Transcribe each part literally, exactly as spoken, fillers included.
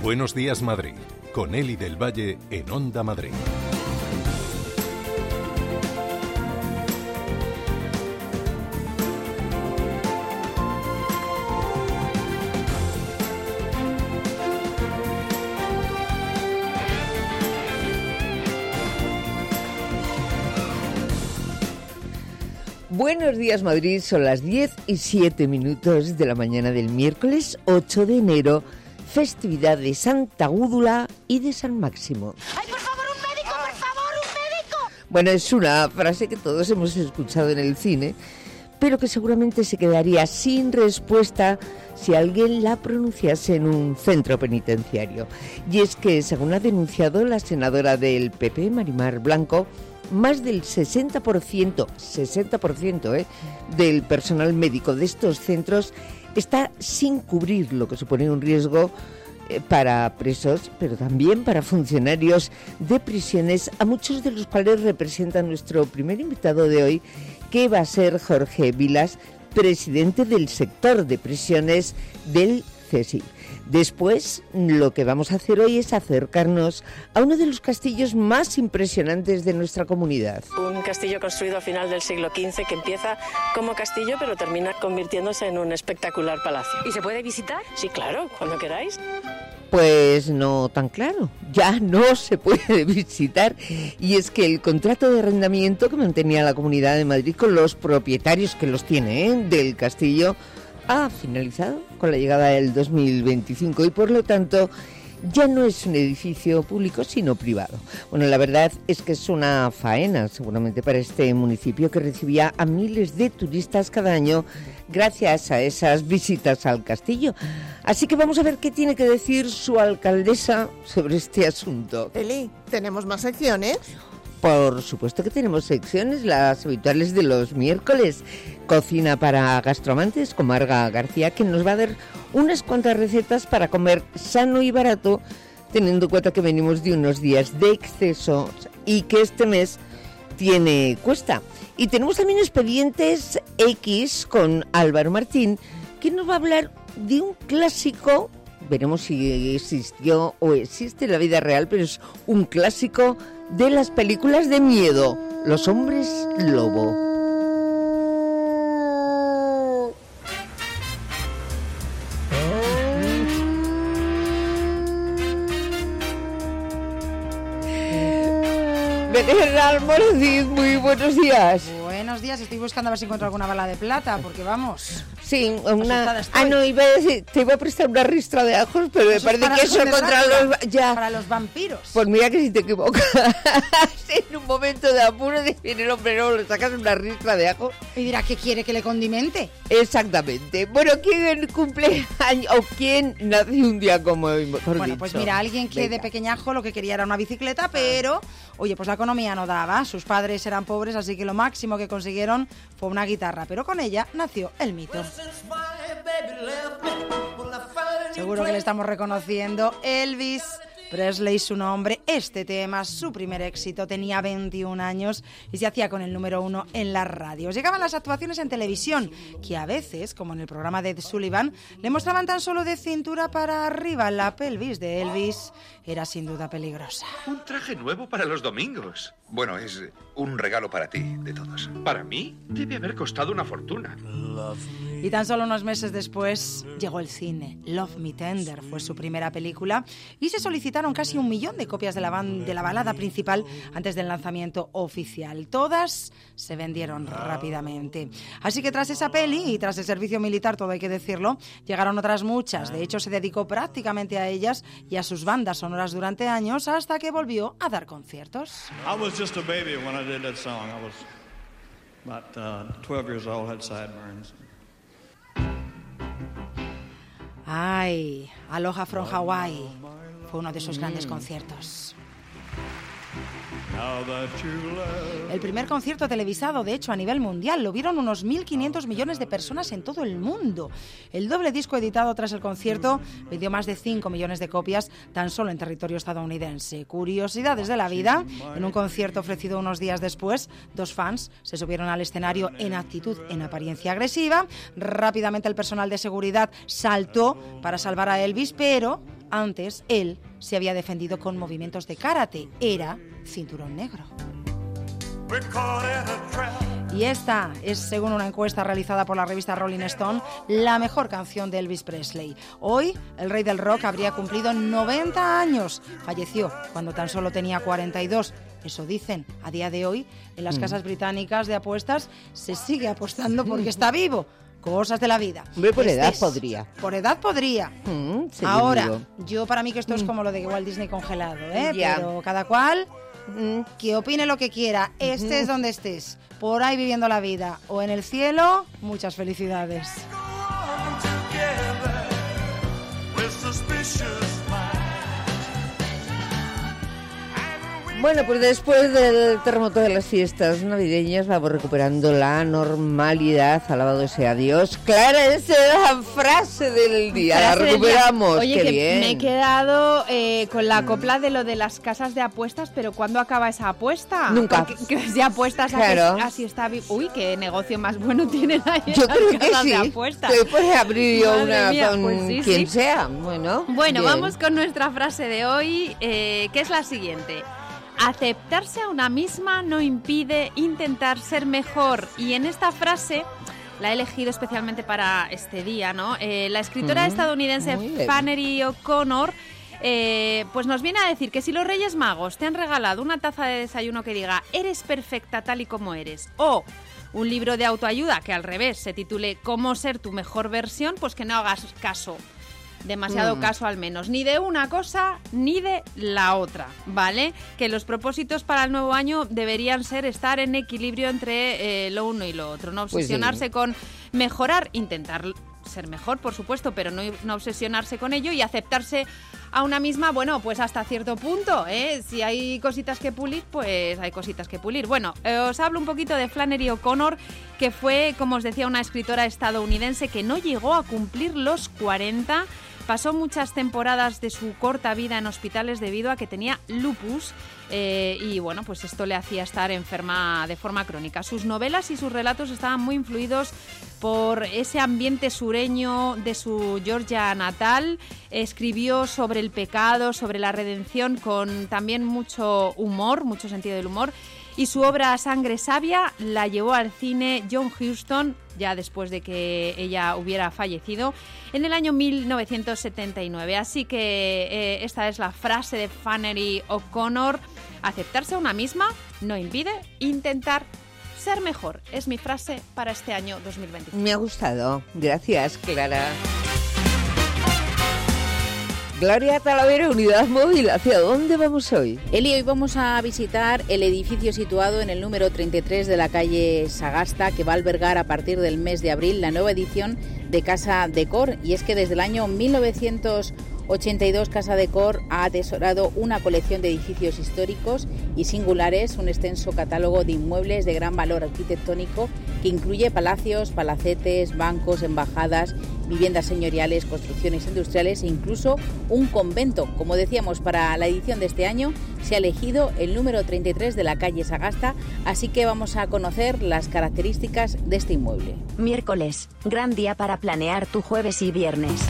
Buenos días, Madrid, con Eli del Valle en Onda Madrid. Buenos días, Madrid. Son las diez y siete minutos de la mañana del miércoles ocho de enero, festividad de Santa Gúdula y de San Máximo. ¡Ay, por favor, un médico, por favor, un médico! Bueno, es una frase que todos hemos escuchado en el cine, pero que seguramente se quedaría sin respuesta si alguien la pronunciase en un centro penitenciario. Y es que, según ha denunciado la senadora del P P, Marimar Blanco, más del sesenta por ciento, sesenta por ciento ¿eh? del personal médico de estos centros está sin cubrir, lo que supone un riesgo eh, para presos, pero también para funcionarios de prisiones, a muchos de los cuales representa nuestro primer invitado de hoy, que va a ser Jorge Vilas, presidente del sector de prisiones del C S I. Después, lo que vamos a hacer hoy es acercarnos a uno de los castillos más impresionantes de nuestra comunidad. Un castillo construido a final del siglo quince que empieza como castillo pero termina convirtiéndose en un espectacular palacio. ¿Y se puede visitar? Sí, claro, cuando queráis. Pues no tan claro, ya no se puede visitar, y es que el contrato de arrendamiento que mantenía la Comunidad de Madrid con los propietarios que los tiene ¿eh? del castillo ha finalizado con la llegada del dos mil veinticinco y por lo tanto ya no es un edificio público sino privado. Bueno, la verdad es que es una faena seguramente para este municipio que recibía a miles de turistas cada año gracias a esas visitas al castillo. Así que vamos a ver qué tiene que decir su alcaldesa sobre este asunto. Eli, ¿tenemos más secciones? Por supuesto que tenemos secciones, las habituales de los miércoles. Cocina para gastroamantes con Marga García, que nos va a dar unas cuantas recetas para comer sano y barato, teniendo en cuenta que venimos de unos días de exceso y que este mes tiene cuesta. Y tenemos también Expedientes X con Álvaro Martín, que nos va a hablar de un clásico. Veremos si existió o existe en la vida real, pero es un clásico de las películas de miedo, Los Hombres Lobo. Berenjena Morcid, muy buenos días. Buenos días, estoy buscando a ver si encuentro alguna bala de plata, porque vamos... Sí, una... Ah, no, iba a decir, te iba a prestar una ristra de ajos, pero me parece que eso contra los... Ya. Para los vampiros. Pues mira que si te equivocas, en un momento de apuro, viene el hombre, no, le sacas una ristra de ajo. Y dirá, ¿qué quiere que le condimente? Exactamente. Bueno, ¿quién cumple años o quién nace un día como hoy, mejor Bueno, dicho? pues mira, alguien que Venga. de pequeñajo lo que quería era una bicicleta, pero, oye, pues la economía no daba, sus padres eran pobres, así que lo máximo que consiguieron fue una guitarra, pero con ella nació el mito. Seguro que le estamos reconociendo Elvis Presley, su nombre. Este tema, su primer éxito, tenía veintiún años y se hacía con el número uno en las radios. Llegaban las actuaciones en televisión, que a veces, como en el programa de Ed Sullivan, le mostraban tan solo de cintura para arriba. La pelvis de Elvis era sin duda peligrosa. Un traje nuevo para los domingos. Bueno, es un regalo para ti, de todos. Para mí, debe haber costado una fortuna. Y tan solo unos meses después llegó el cine. Love Me Tender fue su primera película y se solicitaron casi un millón de copias de la, ban- de la balada principal antes del lanzamiento oficial. Todas se vendieron rápidamente. Así que tras esa peli y tras el servicio militar, todo hay que decirlo, llegaron otras muchas. De hecho, se dedicó prácticamente a ellas y a sus bandas sonoras durante años hasta que volvió a dar conciertos. I was just a baby when I did that song. I was about uh, twelve years old, had sideburns. Ay, Aloha from Hawaii fue uno de sus grandes conciertos. El primer concierto televisado, de hecho, a nivel mundial. Lo vieron unos mil quinientos millones de personas en todo el mundo. El doble disco editado tras el concierto vendió más de cinco millones de copias tan solo en territorio estadounidense. Curiosidades de la vida. En un concierto ofrecido unos días después, dos fans se subieron al escenario en actitud, en apariencia agresiva. Rápidamente el personal de seguridad saltó para salvar a Elvis, pero Antes, él se había defendido con movimientos de karate. Era cinturón negro. Y esta es, según una encuesta realizada por la revista Rolling Stone, la mejor canción de Elvis Presley. Hoy, el rey del rock habría cumplido noventa años. Falleció cuando tan solo tenía cuarenta y dos. Eso dicen. A día de hoy, en las casas británicas de apuestas se sigue apostando porque está vivo. Cosas de la vida. Hombre, por Este edad es, podría. Por edad podría. Mm, sí, Ahora, digo. yo para mí que esto es como lo de Walt Disney congelado, ¿eh? Ya. Pero cada cual mm, que opine lo que quiera, estés donde estés, por ahí viviendo la vida o en el cielo, muchas felicidades. Bueno, pues después del terremoto de las fiestas navideñas vamos recuperando la normalidad, alabado sea Dios. Clara, esa es la frase del día, Frase la del día. recuperamos, Oye, qué que bien. me he quedado eh, con la copla de lo de las casas de apuestas, pero ¿cuándo acaba esa apuesta? Nunca. Porque que si apuestas Claro. a que así está vi- Uy, qué negocio más bueno tienen ahí en Yo las creo que casas sí, de apuestas. te puedes abrir yo Madre una mía, con pues sí, quien sí. sea, bueno. Bueno, bien. vamos con nuestra frase de hoy, eh, que es la siguiente. Aceptarse a una misma no impide intentar ser mejor. Y en esta frase la he elegido especialmente para este día, ¿no? Eh, la escritora Mm, estadounidense muy bien. Flannery O'Connor eh, pues nos viene a decir que si los Reyes Magos te han regalado una taza de desayuno que diga eres perfecta tal y como eres, o un libro de autoayuda que al revés se titule Cómo ser tu mejor versión, pues que no hagas caso. Demasiado Mm. caso al menos, ni de una cosa ni de la otra, ¿vale? Que los propósitos para el nuevo año deberían ser estar en equilibrio entre eh, lo uno y lo otro, no Pues sí. obsesionarse con mejorar, intentar ser mejor, por supuesto, pero no, no obsesionarse con ello y aceptarse a una misma, bueno, pues hasta cierto punto, ¿eh? Si hay cositas que pulir, pues hay cositas que pulir. Bueno, eh, os hablo un poquito de Flannery O'Connor, que fue, como os decía, una escritora estadounidense que no llegó a cumplir los cuarenta. Pasó muchas temporadas de su corta vida en hospitales debido a que tenía lupus eh, y bueno, pues esto le hacía estar enferma de forma crónica. Sus novelas y sus relatos estaban muy influidos por ese ambiente sureño de su Georgia natal. Escribió sobre el pecado, sobre la redención con también mucho humor, mucho sentido del humor. Y su obra Sangre Sabia la llevó al cine John Huston, ya después de que ella hubiera fallecido, en el año mil novecientos setenta y nueve. Así que eh, esta es la frase de Flannery O'Connor. Aceptarse a una misma no impide intentar ser mejor. Es mi frase para este año dos mil veinticinco. Me ha gustado. Gracias, Clara. Gloria Talavera, Unidad Móvil. ¿Hacia dónde vamos hoy? Eli, hoy vamos a visitar el edificio situado en el número treinta y tres de la calle Sagasta, que va a albergar a partir del mes de abril la nueva edición de Casa Decor. Y es que desde el año mil novecientos ochenta y dos Casa Decor ha atesorado una colección de edificios históricos y singulares, un extenso catálogo de inmuebles de gran valor arquitectónico que incluye palacios, palacetes, bancos, embajadas, viviendas señoriales, construcciones industriales e incluso un convento. Como decíamos, para la edición de este año se ha elegido el número treinta y tres de la calle Sagasta, así que vamos a conocer las características de este inmueble. Miércoles, gran día para planear tu jueves y viernes.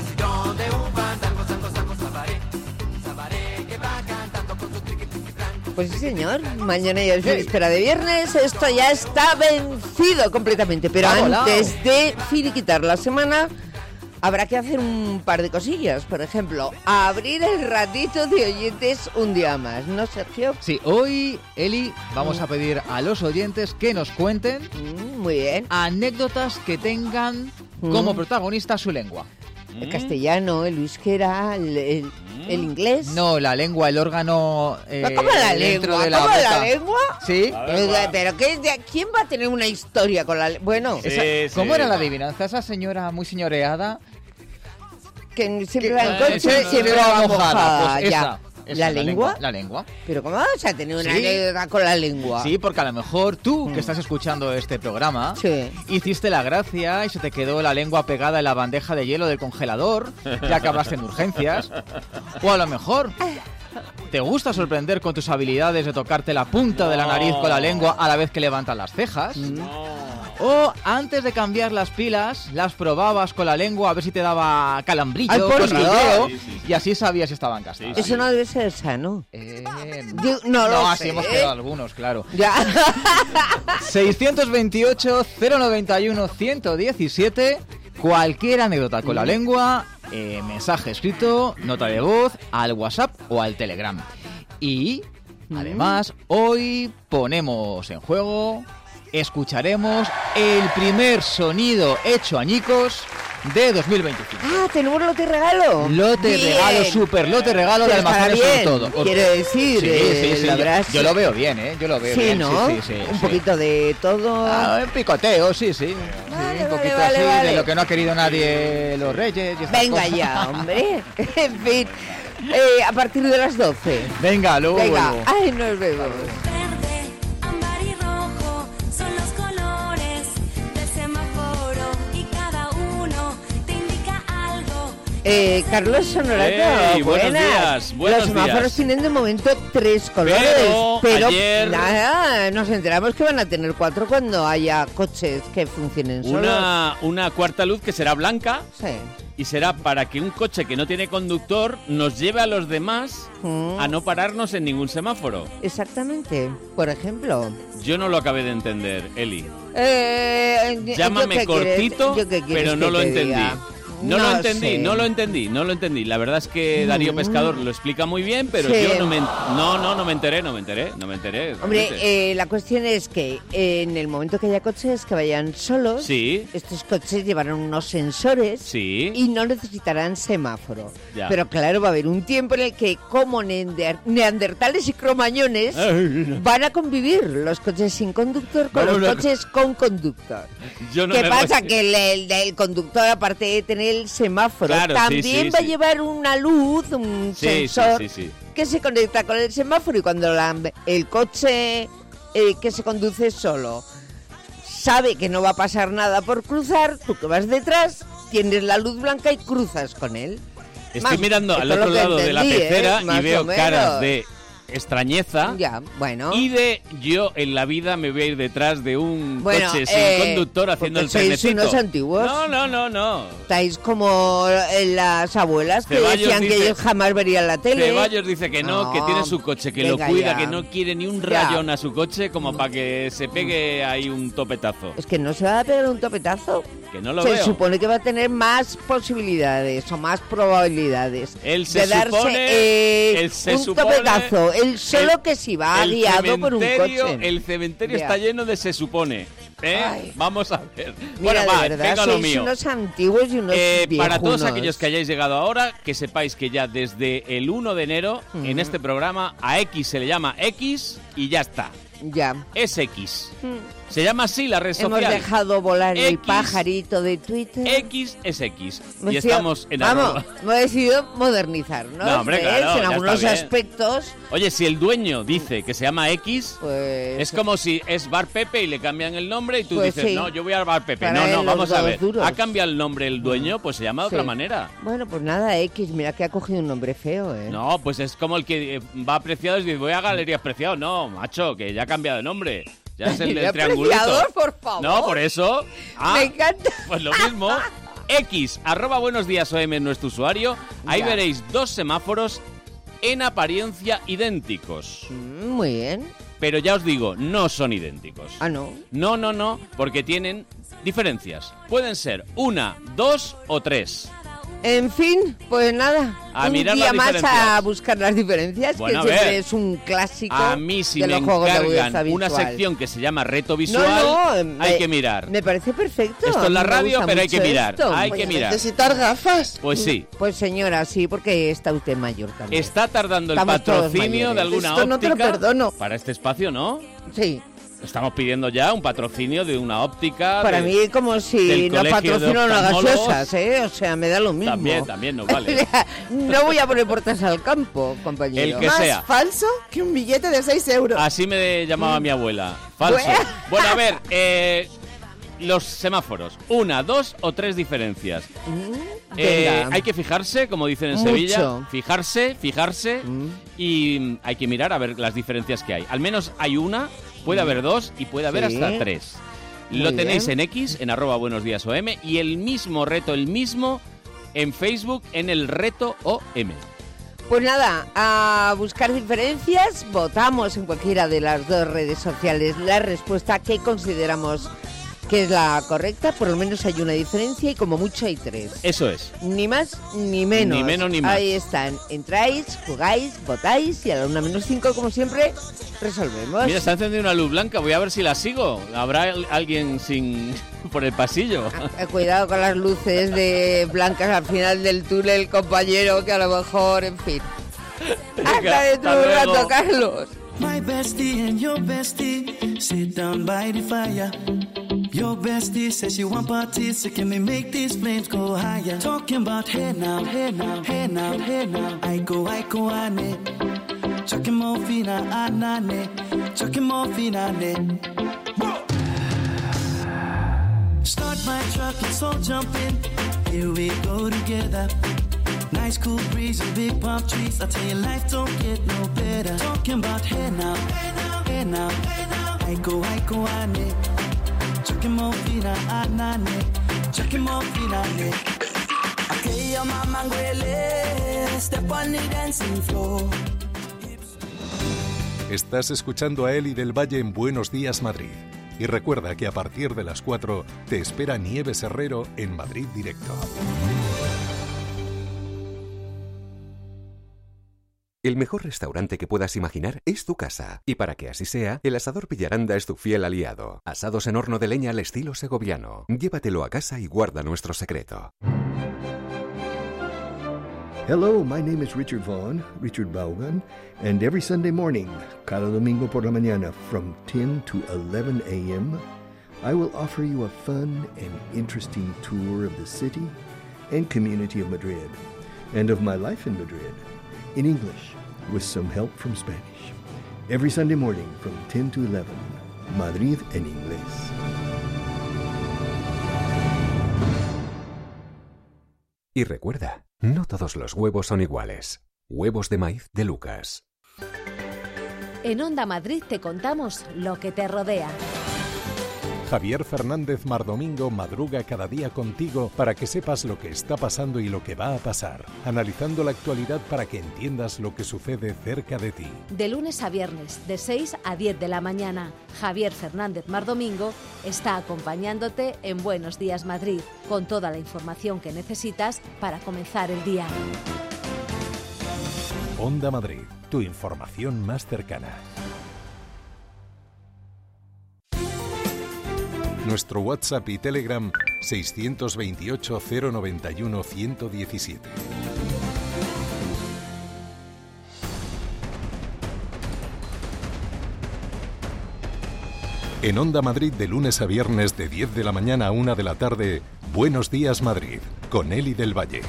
Pues sí, señor. Mañana ya es víspera de viernes. Esto ya está vencido completamente. Pero ¡Ha volado! antes de finiquitar la semana, habrá que hacer un par de cosillas. Por ejemplo, abrir el ratito de oyentes un día más, ¿no, Sergio? Sí, hoy, Eli, vamos a pedir a los oyentes que nos cuenten Mm, muy bien. anécdotas que tengan Mm. como protagonista su lengua. El castellano, el euskera, el, el, el inglés. No, la lengua, el órgano eh, ¿Cómo la dentro lengua? de la ¿Cómo boca. la lengua? Sí. Pero, pero ¿qué, de- ¿quién va a tener una historia con la lengua? Bueno, Esa- ¿Cómo era la adivinanza? Esa señora muy señoreada. que siempre que- va en coche y eh, siempre va va mojada, mojada. pues ya. esa, esa, ¿La la lengua? lengua, la lengua. ¿Pero cómo vas a tener una Sí. anécdota con la lengua? Sí, porque a lo mejor tú, que estás escuchando este programa, Sí. hiciste la gracia y se te quedó la lengua pegada en la bandeja de hielo del congelador, ya acabaste en urgencias. O a lo mejor te gusta sorprender con tus habilidades de tocarte la punta de la nariz con la lengua a la vez que levantas las cejas. O antes de cambiar las pilas, las probabas con la lengua a ver si te daba calambrillo, Ay, por cosquilleo, Dios. sí, sí. Y así sabías si estaban gastadas. Eso no debe ser sano. Eh, Yo no, no, lo así sé. hemos quedado algunos, claro. Ya. seiscientos veintiocho, cero noventa y uno, ciento diecisiete. Cualquier anécdota con la lengua, eh, mensaje escrito, nota de voz, al WhatsApp o al Telegram. Y, además, hoy ponemos en juego, escucharemos el primer sonido hecho añicos de dos mil veinticinco. Ah, tenemos lote regalo. Lote Bien. regalo, super lote regalo de Pero estará almacenes bien, sobre todo. quiero decir, sí, eh, sí, sí, la yo, verdad yo sí. lo veo bien, ¿eh? Yo lo veo Sí, bien. ¿no? Sí, sí, sí, Un sí. poquito de todo. Ah, un picoteo, sí, sí. Vale, sí un vale, poquito vale, así vale. de lo que no ha querido nadie los reyes. Y estas Venga cosas. ya, hombre. En fin, eh, a partir de las doce. Venga, luego Venga, vuelvo. ay, nos vemos. Ámbar y rojo son los colores del semáforo y cada uno te indica algo. Eh, Carlos Sonorato, Ey, buenos buenas. días, buenos Los semáforos días. tienen de momento tres colores, Pero pero, ayer- nada, nos enteramos que van a tener cuatro cuando haya coches que funcionen solos. Una, una cuarta luz que será blanca Sí. y será para que un coche que no tiene conductor nos lleve a los demás Mm. a no pararnos en ningún semáforo. Exactamente, por ejemplo. Yo no lo acabé de entender, Eli. Eh, ¿yo Llámame qué quieres- cortito, yo qué quieres pero no que lo te entendí. diga? No, lo entendí, sé. no lo entendí, no lo entendí. La verdad es que Darío Mm. Pescador lo explica muy bien, pero Sí. yo no me, en- no, no, no me enteré, no me enteré, no me enteré. Hombre, realmente. eh, la cuestión es que eh, en el momento que haya coches que vayan solos, Sí. estos coches llevarán unos sensores Sí. y no necesitarán semáforo. Ya. Pero claro, va a haber un tiempo en el que, como neander- neandertales y cromañones, van a convivir los coches sin conductor con Vamos los a- coches con conductor. Yo no ¿Qué me voy- pasa? Que el, el- el conductor, aparte de tener el semáforo, Claro, sí, también sí, va sí. a llevar una luz, un Sí, sí, sensor sí, sí. que se conecta con el semáforo y cuando la- el coche eh, que se conduce solo sabe que no va a pasar nada por cruzar, tú que vas detrás tienes la luz blanca y cruzas con él. Estoy Más- mirando al esto es otro lo que lado de la entendí, ¿eh? pecera Más y veo o menos. caras de extrañeza. Ya, bueno. Y de yo en la vida me voy a ir detrás de un Bueno, coche sin eh, conductor haciendo el porque sois trenecito. unos antiguos. No, no, no, no. Estáis como eh, las abuelas que Ceballos decían que dice- ellos jamás verían la tele. Ceballos dice que no, No, que tiene su coche, que venga lo cuida, ya. que no quiere ni un Ya. rayón a su coche como para que se pegue ahí un topetazo. Es que no se va a pegar un topetazo. Que no lo se veo. supone que va a tener más posibilidades o más probabilidades Él se de darse supone- eh, él se un supone- topetazo. Él solo el- que si va el guiado por un cementerio- coche. El cementerio Ya. está lleno de se supone. ¿eh? Ay. Vamos a ver. Mira, bueno, va, de verdad, venga lo sois mío. unos antiguos y unos Eh, para todos viejunos. aquellos que hayáis llegado ahora, que sepáis que ya desde el uno de enero, en Ujú. este programa, a X se le llama X y ya está. Ya. Es X. Se llama así la red Hemos social. dejado volar el X. pajarito de Twitter. X es X. Hemos Y decidido- estamos en Vamos, arroba. hemos decidido modernizarnos. No, hombre, ¿ves? claro, en ya algunos está bien. aspectos. Oye, si el dueño dice que se llama X, pues es como si es Bar Pepe y le cambian el nombre y tú Pues dices, sí. no, yo voy al Bar Pepe. Para No, él no, los vamos a dados ver. duros. Ha cambiado el nombre el dueño, pues se llama de otra Sí. manera. Bueno, pues nada, X, mira que ha cogido un nombre feo, ¿eh? No, pues es como el que eh, va a Preciados y dice, voy a Galerías Preciados. No, macho, que ya ha cambiado de nombre. Ya es el del Galería triangulito. Preciados, por favor. No, por eso. Ah, Me encanta. pues lo mismo. X, arroba buenos días O M es nuestro usuario. Ahí Ya. veréis dos semáforos en apariencia idénticos. Mm, muy bien. Pero ya os digo, no son idénticos. Ah, no. No, no, no, porque tienen diferencias. Pueden ser una, dos o tres. En fin, pues nada. A un mirar día las más diferencias. a buscar las diferencias, Bueno, a que siempre ver. es un clásico A mí si de me los juegos de agudeza encargan una visual. sección que se llama reto No, visual, no, hay me- que mirar. Me parece perfecto. Esto es la a mí me radio, gusta pero hay que mucho mirar, esto. hay que mirar. ¿Necesitar gafas? Pues sí. Pues señora, sí, porque está usted mayor también. Está tardando el Estamos todos patrocinio mayores. de alguna Esto no te lo óptica perdono. para este espacio, ¿no? Sí. Estamos pidiendo ya un patrocinio de una óptica. Para de- mí como si del nos colegio de patrocinan las oftalmólogos. gaseosas, ¿eh? O sea, me da lo mismo. También, también nos O vale. sea, no voy a poner puertas al campo, compañero. El que Más sea. falso que un billete de seis euros. Así me llamaba mi abuela. Falso. Bueno. Bueno, a ver, eh, los semáforos. Una, dos o tres diferencias. Eh, Venga. hay que fijarse, como dicen en Mucho. Sevilla. Fijarse, fijarse. Y mm, hay que mirar a ver las diferencias que hay. Al menos hay una, puede haber dos y puede haber Sí. hasta tres. Lo Muy tenéis bien. en X, en arroba buenos días O M, y el mismo reto, el mismo, en Facebook, en el reto O M. Pues nada, a buscar diferencias, votamos en cualquiera de las dos redes sociales la respuesta que consideramos que es la correcta. Por lo menos hay una diferencia y como mucho hay tres. Eso es. Ni más ni menos. Ni menos ni más. Ahí están. Entráis, jugáis, votáis y a la una menos cinco, como siempre, resolvemos. Mira, se ha encendido una luz blanca, voy a ver si la sigo. ¿Habrá alguien sin por el pasillo? Eh, Cuidado con las luces de blancas al final del túnel, compañero, que a lo mejor, en fin. Hasta dentro de un rato, Carlos. My bestie and your bestie sit down by the fire. Your bestie says she want parties, so can we make these flames go higher? Talking about hey now, hey now, hey now, hey now. I go, I go, ane. Chucking more fina, anane. Chucking more fina, ane. Start my truck, let's all jump in. Here we go together. Nice cool breeze and big palm trees. I tell you, life don't get no better. Talking about hey now, hey now, hey now, hey now. I go, I go, ane. Chucking more fina, anane. Chucking more fina, ane. Okay, your mama ngwele. Step on the dancing floor. Estás escuchando a Eli del Valle en Buenos Días Madrid. Y recuerda que a partir de las cuatro te espera Nieves Herrero en Madrid Directo. El mejor restaurante que puedas imaginar es tu casa. Y para que así sea, el Asador Villaranda es tu fiel aliado. Asados en horno de leña al estilo segoviano. Llévatelo a casa y guarda nuestro secreto. Hello, my name is Richard Vaughn, Richard Vaughan, and every Sunday morning, cada domingo por la mañana, from ten to eleven a.m., I will offer you a fun and interesting tour of the city and community of Madrid, and of my life in Madrid, in English, with some help from Spanish. Every Sunday morning, from ten to eleven, Madrid en inglés. Y recuerda, no todos los huevos son iguales. Huevos de maíz de Lucas. En Onda Madrid te contamos lo que te rodea. Javier Fernández Mardomingo madruga cada día contigo para que sepas lo que está pasando y lo que va a pasar, analizando la actualidad para que entiendas lo que sucede cerca de ti. De lunes a viernes, de seis a diez de la mañana, Javier Fernández Mardomingo está acompañándote en Buenos Días Madrid, con toda la información que necesitas para comenzar el día. Onda Madrid, tu información más cercana. Nuestro WhatsApp y Telegram seiscientos veintiocho, cero noventa y uno, ciento diecisiete. En Onda Madrid de lunes a viernes de diez de la mañana a una de la tarde, Buenos Días Madrid, con Eli del Valle.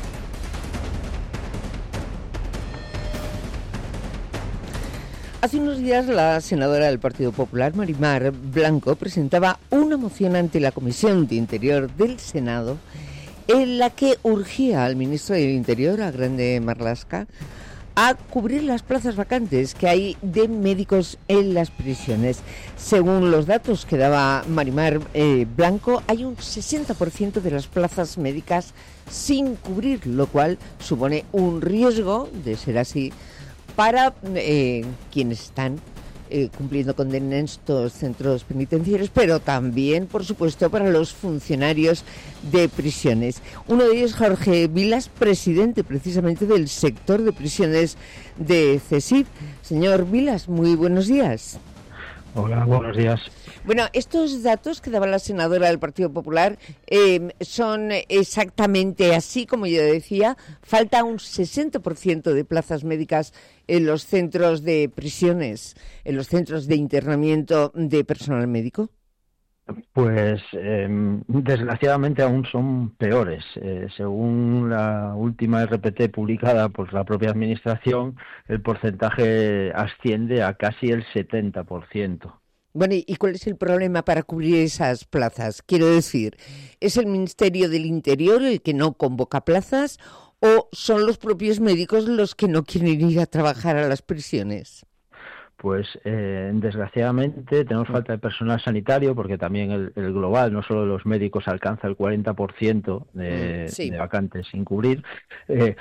Hace unos días la senadora del Partido Popular, Mari Mar Blanco, presentaba una moción ante la Comisión de Interior del Senado en la que urgía al ministro del Interior, a Grande Marlaska, a cubrir las plazas vacantes que hay de médicos en las prisiones. Según los datos que daba Mari Mar eh, Blanco, hay un sesenta por ciento de las plazas médicas sin cubrir, lo cual supone un riesgo, de ser así, para eh, quienes están eh, cumpliendo condena en estos centros penitenciarios, pero también, por supuesto, para los funcionarios de prisiones. Uno de ellos, Jorge Vilas, presidente precisamente del sector de prisiones de CESIF. Señor Vilas, muy buenos días. Hola, buenos días. Bueno, estos datos que daba la senadora del Partido Popular eh, son exactamente así, como yo decía. Falta un sesenta por ciento de plazas médicas en los centros de prisiones, en los centros de internamiento de personal médico. Pues eh, desgraciadamente aún son peores. Eh, según la última R P T publicada por la propia Administración, el porcentaje asciende a casi el setenta por ciento. Bueno, ¿y cuál es el problema para cubrir esas plazas? Quiero decir, ¿es el Ministerio del Interior el que no convoca plazas o son los propios médicos los que no quieren ir a trabajar a las prisiones? Pues eh, desgraciadamente tenemos falta de personal sanitario porque también el, el global, no solo de los médicos, alcanza el cuarenta por ciento de, sí. de vacantes sin cubrir. Eh,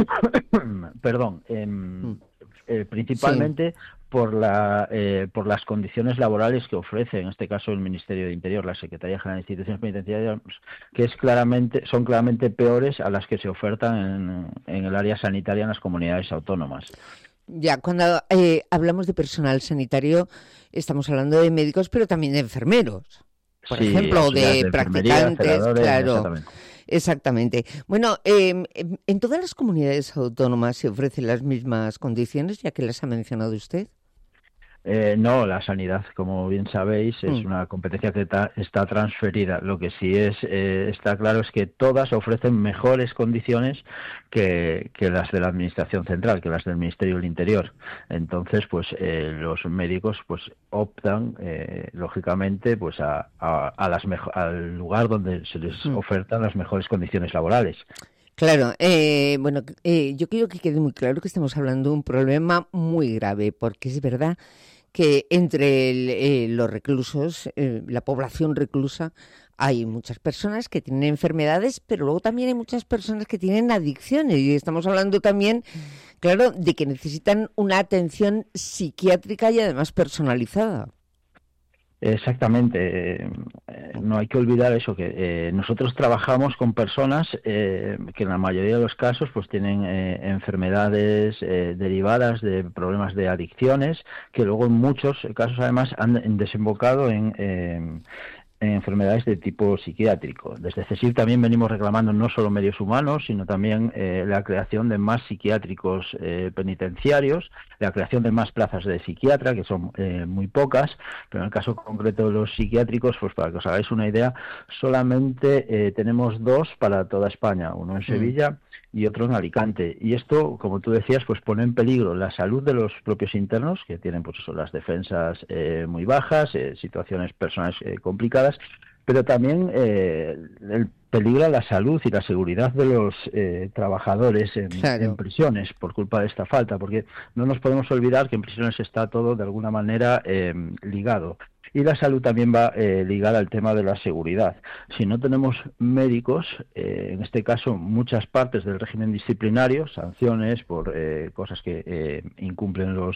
perdón, eh, eh, principalmente sí. por la eh, por las condiciones laborales que ofrece, en este caso el Ministerio de Interior, la Secretaría General de Instituciones Penitenciarias, que es claramente son claramente peores a las que se ofertan en, en el área sanitaria en las comunidades autónomas. Ya, cuando eh, hablamos de personal sanitario, estamos hablando de médicos, pero también de enfermeros, por sí, ejemplo, de, de practicantes, claro. Exactamente. Exactamente. Bueno, eh, ¿en todas las comunidades autónomas se ofrecen las mismas condiciones, ya que las ha mencionado usted? Eh, no, la sanidad, como bien sabéis, es mm. una competencia que ta, está transferida. Lo que sí es eh, está claro es que todas ofrecen mejores condiciones que, que las de la Administración Central, que las del Ministerio del Interior. Entonces, pues eh, los médicos pues optan, eh, lógicamente, pues a, a, a las mejo- al lugar donde se les mm. ofertan las mejores condiciones laborales. Claro, eh, bueno, eh, yo quiero que quede muy claro que estamos hablando de un problema muy grave, porque es verdad que entre el, eh, los reclusos, eh, la población reclusa, hay muchas personas que tienen enfermedades, pero luego también hay muchas personas que tienen adicciones. Y estamos hablando también, claro, de que necesitan una atención psiquiátrica y además personalizada. Exactamente, eh, no hay que olvidar eso, que eh, nosotros trabajamos con personas eh, que en la mayoría de los casos pues tienen eh, enfermedades eh, derivadas de problemas de adicciones, que luego en muchos casos además han desembocado en... Eh, en enfermedades de tipo psiquiátrico. Desde CESIF también venimos reclamando no solo medios humanos, sino también eh, la creación de más psiquiátricos eh, penitenciarios, la creación de más plazas de psiquiatra, que son eh, muy pocas, pero en el caso concreto de los psiquiátricos, pues para que os hagáis una idea, solamente eh, tenemos dos para toda España, uno en Sevilla mm. y otro en Alicante. Y esto, como tú decías, pues pone en peligro la salud de los propios internos, que tienen pues eso, las defensas eh, muy bajas, eh, situaciones personales eh, complicadas, pero también eh, el peligra la salud y la seguridad de los eh, trabajadores en, claro. en prisiones por culpa de esta falta, porque no nos podemos olvidar que en prisiones está todo de alguna manera eh, ligado. Y la salud también va eh, ligada al tema de la seguridad. Si no tenemos médicos, eh, en este caso muchas partes del régimen disciplinario, sanciones por eh, cosas que eh, incumplen los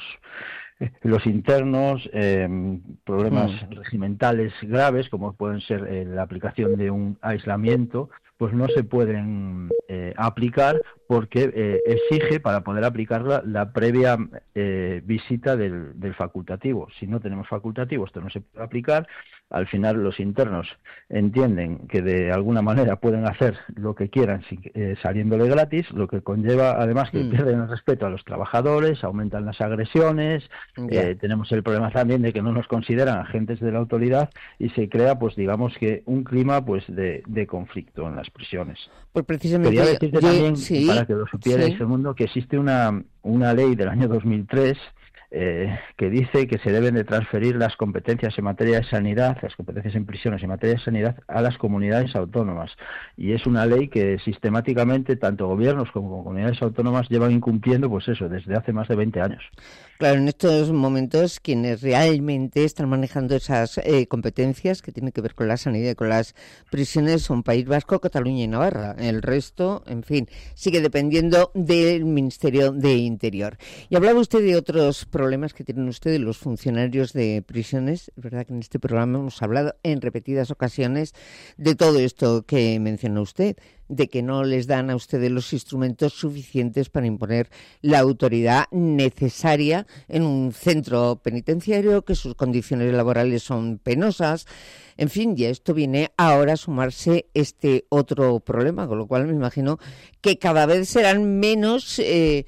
los internos, eh, problemas mm. regimentales graves, como pueden ser eh, la aplicación de un aislamiento, pues no se pueden eh, aplicar porque eh, exige, para poder aplicarla, la previa eh, visita del, del facultativo. Si no tenemos facultativo, esto no se puede aplicar. Al final los internos entienden que de alguna manera pueden hacer lo que quieran sin, eh, saliéndole gratis, lo que conlleva además que mm. pierden el respeto a los trabajadores, aumentan las agresiones, yeah. eh, tenemos el problema también de que no nos consideran agentes de la autoridad y se crea, pues digamos que un clima pues de, de conflicto en las prisiones. Pues precisamente quería decirte yo, también, sí, para que lo supierais, sí. el mundo, que existe una, una ley del año dos mil tres Eh, que dice que se deben de transferir las competencias en materia de sanidad, las competencias en prisiones en materia de sanidad a las comunidades autónomas. Y es una ley que sistemáticamente tanto gobiernos como comunidades autónomas llevan incumpliendo, pues eso, desde hace más de veinte años. Claro, en estos momentos quienes realmente están manejando esas eh, competencias que tienen que ver con la sanidad y con las prisiones son País Vasco, Cataluña y Navarra. El resto, en fin, sigue dependiendo del Ministerio de Interior. Y hablaba usted de otros problemas que tienen ustedes los funcionarios de prisiones. Es verdad que en este programa hemos hablado en repetidas ocasiones de todo esto que mencionó usted, de que no les dan a ustedes los instrumentos suficientes para imponer la autoridad necesaria en un centro penitenciario, que sus condiciones laborales son penosas. En fin, y a esto viene ahora a sumarse este otro problema, con lo cual me imagino que cada vez serán menos eh,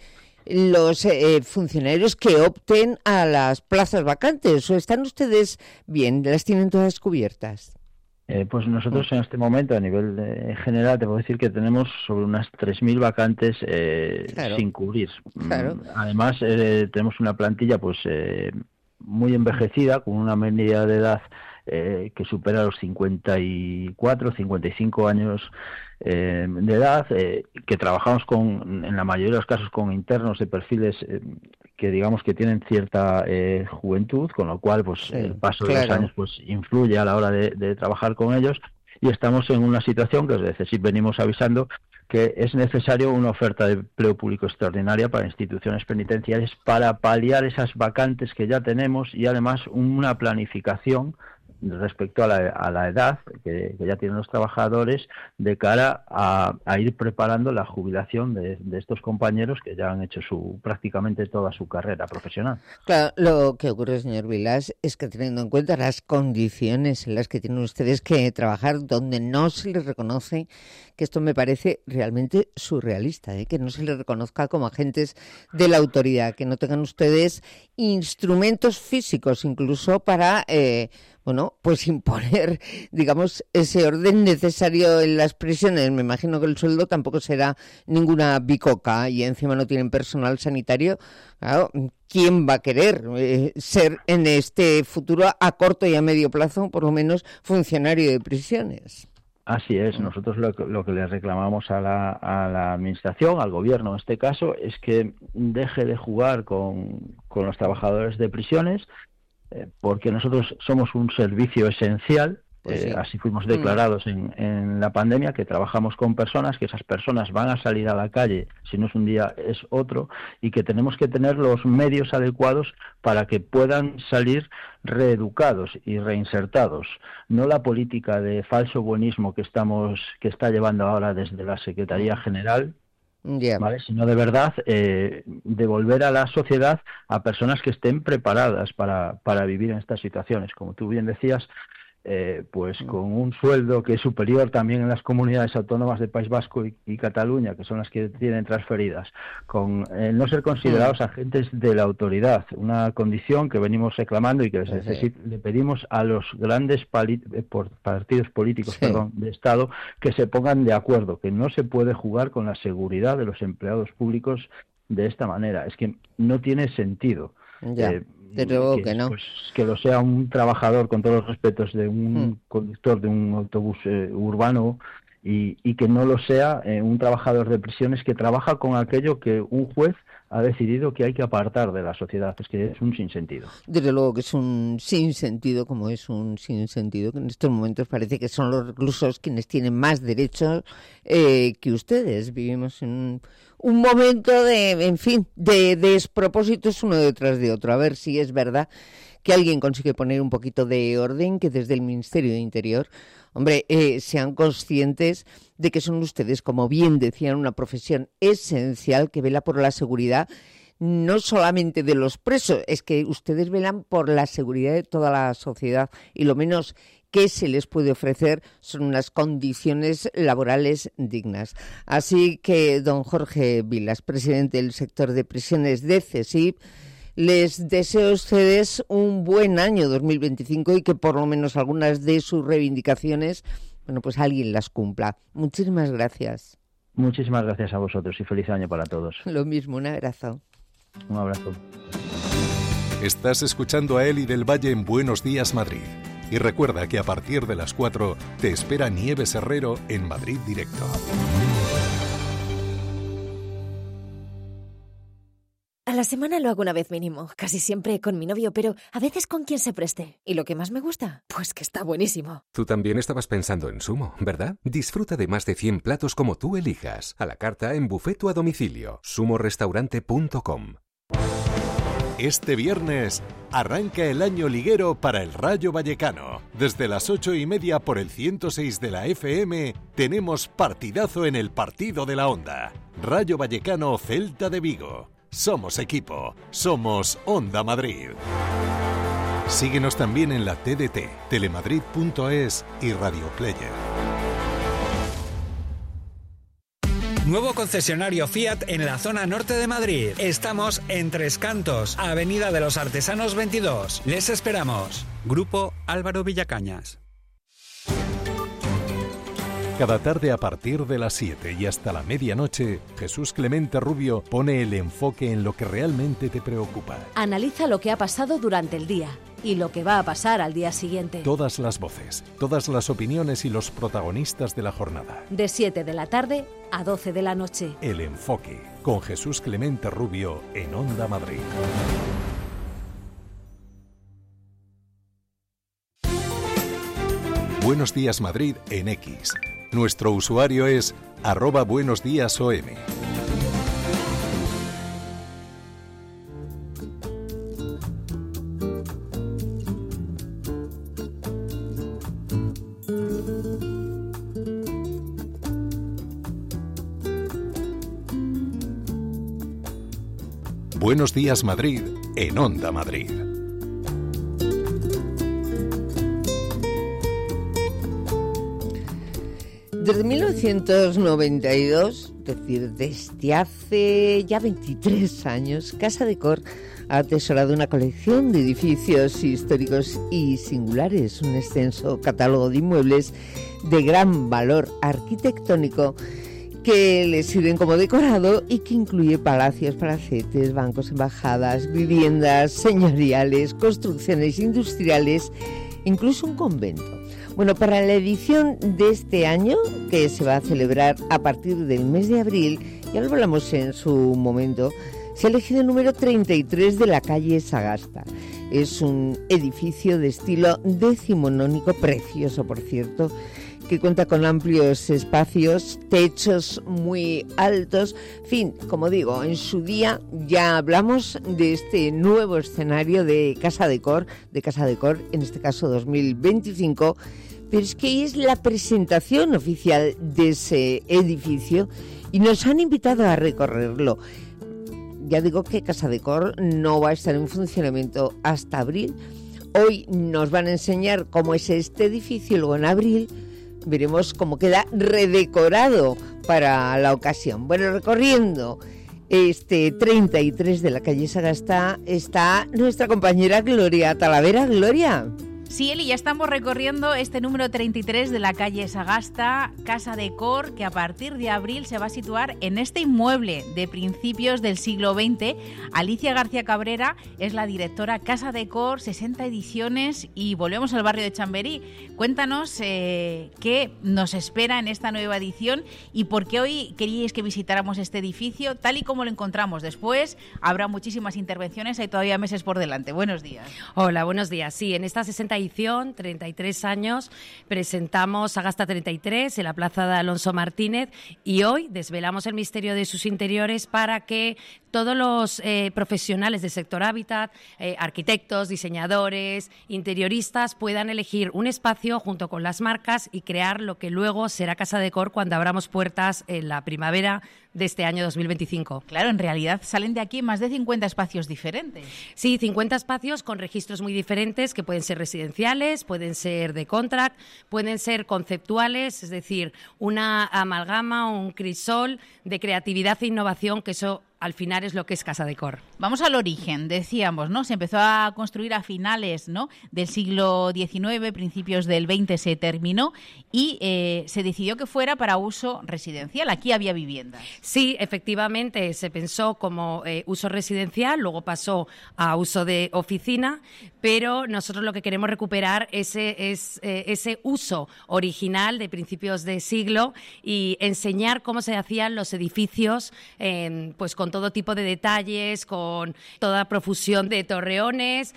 los eh, funcionarios que opten a las plazas vacantes. ¿O están ustedes bien? ¿Las tienen todas cubiertas? Eh, pues nosotros en este momento, a nivel de, general, te puedo decir que tenemos sobre unas tres mil vacantes eh, claro. sin cubrir. Claro. Además, eh, tenemos una plantilla pues eh, muy envejecida, con una media de edad eh, que supera los cincuenta y cuatro, cincuenta y cinco años eh, de edad, eh, que trabajamos con, en la mayoría de los casos con internos de perfiles eh, que digamos que tienen cierta eh, juventud, con lo cual pues sí, el paso claro. de los años pues influye a la hora de, de trabajar con ellos, y estamos en una situación que desde CESIF venimos avisando que es necesario una oferta de empleo público extraordinaria para instituciones penitenciarias para paliar esas vacantes que ya tenemos, y además una planificación respecto a la, a la edad que, que ya tienen los trabajadores de cara a, a ir preparando la jubilación de, de estos compañeros que ya han hecho su prácticamente toda su carrera profesional. Claro, lo que ocurre, señor Vilas, es que teniendo en cuenta las condiciones en las que tienen ustedes que trabajar, donde no se les reconoce, que esto me parece realmente surrealista, ¿eh? Que no se les reconozca como agentes de la autoridad, que no tengan ustedes instrumentos físicos incluso para... Eh, bueno, pues imponer, digamos, ese orden necesario en las prisiones. Me imagino que el sueldo tampoco será ninguna bicoca y encima no tienen personal sanitario. Claro, ¿quién va a querer eh, ser en este futuro a corto y a medio plazo, por lo menos, funcionario de prisiones? Así es, nosotros lo, lo que le reclamamos a la, a la administración, al gobierno en este caso, es que deje de jugar con, con los trabajadores de prisiones, eh, porque nosotros somos un servicio esencial, pues sí. eh, así fuimos declarados mm. en, en la pandemia, que trabajamos con personas, que esas personas van a salir a la calle, si no es un día es otro, y que tenemos que tener los medios adecuados para que puedan salir reeducados y reinsertados. No la política de falso buenismo que estamos que está llevando ahora desde la Secretaría General, Yeah. ¿vale? Sino de verdad eh, devolver a la sociedad a personas que estén preparadas para, para vivir en estas situaciones. Como tú bien decías, eh, pues con un sueldo que es superior también en las comunidades autónomas de País Vasco y, y Cataluña, que son las que tienen transferidas, con eh, no ser considerados agentes de la autoridad, una condición que venimos reclamando y que les sí. le pedimos a los grandes pali- por partidos políticos sí. perdón, de Estado que se pongan de acuerdo, que no se puede jugar con la seguridad de los empleados públicos de esta manera. Es que no tiene sentido. Ya. Eh, Desde luego que, que no. Pues, que lo sea un trabajador, con todos los respetos, de un mm. conductor de un autobús eh, urbano y, y que no lo sea eh, un trabajador de prisiones que trabaja con aquello que un juez ha decidido que hay que apartar de la sociedad. Es que es un sinsentido. Desde luego que es un sinsentido, como es un sinsentido, que en estos momentos parece que son los reclusos quienes tienen más derechos eh, que ustedes. Vivimos en un, un momento de, en fin, de, de despropósitos uno detrás de otro. A ver si es verdad que alguien consigue poner un poquito de orden, que desde el Ministerio de Interior, hombre, eh, sean conscientes de que son ustedes, como bien decían, una profesión esencial que vela por la seguridad no solamente de los presos, es que ustedes velan por la seguridad de toda la sociedad y lo menos que se les puede ofrecer son unas condiciones laborales dignas. Así que, don Jorge Vilas, presidente del sector de prisiones de CESIF, les deseo a ustedes un buen año dos mil veinticinco y que por lo menos algunas de sus reivindicaciones, bueno, pues alguien las cumpla. Muchísimas gracias. Muchísimas gracias a vosotros y feliz año para todos. Lo mismo, un abrazo. Un abrazo. Estás escuchando a Eli del Valle en Buenos Días Madrid. Y recuerda que a partir de las cuatro te espera Nieves Herrero en Madrid Directo. A la semana lo hago una vez mínimo, casi siempre con mi novio, pero a veces con quien se preste. ¿Y lo que más me gusta? Pues que está buenísimo. Tú también estabas pensando en Sumo, ¿verdad? Disfruta de más de cien platos como tú elijas. A la carta, en buffet o a domicilio. sumo restaurante punto com. Este viernes arranca el año liguero para el Rayo Vallecano. Desde las ocho y media por el ciento seis de la F M tenemos partidazo en el Partido de la Onda. Rayo Vallecano Celta de Vigo. Somos equipo, somos Onda Madrid. Síguenos también en la T D T, telemadrid punto es y Radio Player. Nuevo concesionario Fiat en la zona norte de Madrid. Estamos en Tres Cantos, Avenida de los Artesanos veintidós. Les esperamos. Grupo Álvaro Villacañas. Cada tarde a partir de las siete y hasta la medianoche, Jesús Clemente Rubio pone el enfoque en lo que realmente te preocupa. Analiza lo que ha pasado durante el día y lo que va a pasar al día siguiente. Todas las voces, todas las opiniones y los protagonistas de la jornada. De siete de la tarde a doce de la noche. El Enfoque, con Jesús Clemente Rubio en Onda Madrid. Buenos Días Madrid en X. Nuestro usuario es arroba Buenos Días O M. Buenos Días Madrid en Onda Madrid. Desde mil novecientos noventa y dos, es decir, desde hace ya veintitrés años, Casa Decor ha atesorado una colección de edificios históricos y singulares, un extenso catálogo de inmuebles de gran valor arquitectónico que le sirven como decorado y que incluye palacios, palacetes, bancos, embajadas, viviendas señoriales, construcciones industriales, incluso un convento. Bueno, para la edición de este año, que se va a celebrar a partir del mes de abril, ya lo hablamos en su momento, se ha elegido el número treinta y tres de la calle Sagasta. Es un edificio de estilo decimonónico, precioso por cierto, que cuenta con amplios espacios, techos muy altos. En fin, como digo, en su día ya hablamos de este nuevo escenario de Casa Decor, de Casa Decor, en este caso dos mil veinticinco, pero es que hoy es la presentación oficial de ese edificio y nos han invitado a recorrerlo. Ya digo que Casa Decor no va a estar en funcionamiento hasta abril. Hoy nos van a enseñar cómo es este edificio y luego en abril veremos cómo queda redecorado para la ocasión. Bueno, recorriendo este treinta y tres de la calle Sagasta está nuestra compañera Gloria Talavera. Gloria. Sí, Eli, ya estamos recorriendo este número treinta y tres de la calle Sagasta, Casa Decor, que a partir de abril se va a situar en este inmueble de principios del siglo veinte. Alicia García Cabrera es la directora Casa Decor, sesenta ediciones, y volvemos al barrio de Chamberí. Cuéntanos eh, qué nos espera en esta nueva edición y por qué hoy queríais que visitáramos este edificio tal y como lo encontramos. Después habrá muchísimas intervenciones, hay todavía meses por delante. Buenos días. Hola, buenos días. Sí, en esta sesenta edición, treinta y tres años, presentamos Sagasta treinta y tres en la plaza de Alonso Martínez y hoy desvelamos el misterio de sus interiores para que todos los eh, profesionales del sector hábitat, eh, arquitectos, diseñadores, interioristas puedan elegir un espacio junto con las marcas y crear lo que luego será Casa Decor cuando abramos puertas en la primavera de este año dos mil veinticinco. Claro, en realidad salen de aquí más de cincuenta espacios diferentes. Sí, cincuenta espacios con registros muy diferentes que pueden ser residenciales, pueden ser de contract, pueden ser conceptuales, es decir, una amalgama, un crisol de creatividad e innovación, que eso al final es lo que es Casa Decor. Vamos al origen, decíamos, ¿no? Se empezó a construir a finales, ¿no?, del siglo diecinueve, principios del veinte se terminó y eh, se decidió que fuera para uso residencial. Aquí había viviendas. Sí, efectivamente, se pensó como eh, uso residencial, luego pasó a uso de oficina, pero nosotros lo que queremos recuperar ese, es eh, ese uso original de principios de siglo y enseñar cómo se hacían los edificios, eh, pues con todo tipo de detalles, con toda profusión de torreones,